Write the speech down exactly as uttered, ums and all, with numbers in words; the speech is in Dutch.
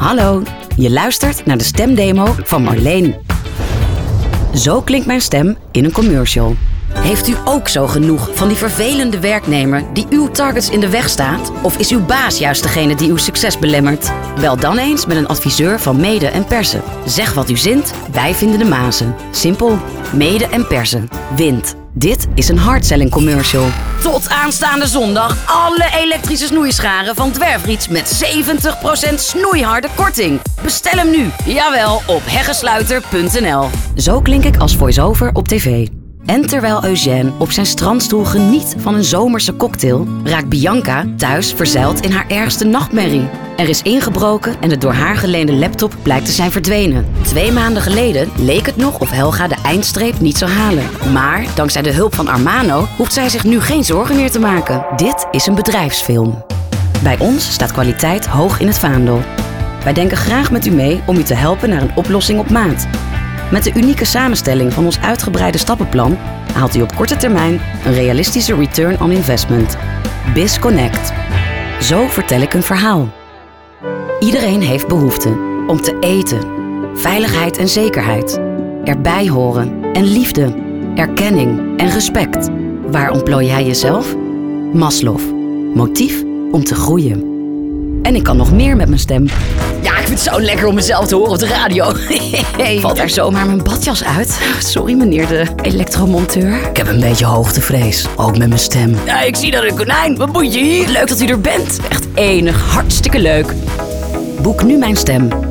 Hallo, je luistert naar de stemdemo van Marleen. Zo klinkt mijn stem in een commercial. Heeft u ook zo genoeg van die vervelende werknemer die uw targets in de weg staat? Of is uw baas juist degene die uw succes belemmert? Bel dan eens met een adviseur van Mede en Persen. Zeg wat u zint, wij vinden de mazen. Simpel, Mede en Persen. Wint. Dit is een hardselling commercial. Tot aanstaande zondag alle elektrische snoeischaren van Dwerfriets met zeventig procent snoeiharde korting. Bestel hem nu, jawel, op heggesluiter punt n l. Zo klink ik als voice-over op tv. En terwijl Eugène op zijn strandstoel geniet van een zomerse cocktail, raakt Bianca thuis verzeild in haar ergste nachtmerrie. Er is ingebroken en de door haar geleende laptop blijkt te zijn verdwenen. Twee maanden geleden leek het nog of Helga de eindstreep niet zou halen. Maar dankzij de hulp van Armano hoeft zij zich nu geen zorgen meer te maken. Dit is een bedrijfsfilm. Bij ons staat kwaliteit hoog in het vaandel. Wij denken graag met u mee om u te helpen naar een oplossing op maat. Met de unieke samenstelling van ons uitgebreide stappenplan haalt u op korte termijn een realistische return on investment. BizConnect. Zo vertel ik een verhaal. Iedereen heeft behoefte om te eten, veiligheid en zekerheid, erbij horen en liefde, erkenning en respect. Waar ontplooi jij jezelf? Maslow. Motief om te groeien. En ik kan nog meer met mijn stem. Ja, ik vind het zo lekker om mezelf te horen op de radio. Valt er zomaar mijn badjas uit? Sorry, meneer de elektromonteur. Ik heb een beetje hoogtevrees, ook met mijn stem. Ja, ik zie dat een konijn. Wat moet je hier? Leuk dat u er bent. Echt enig, hartstikke leuk. Boek nu mijn stem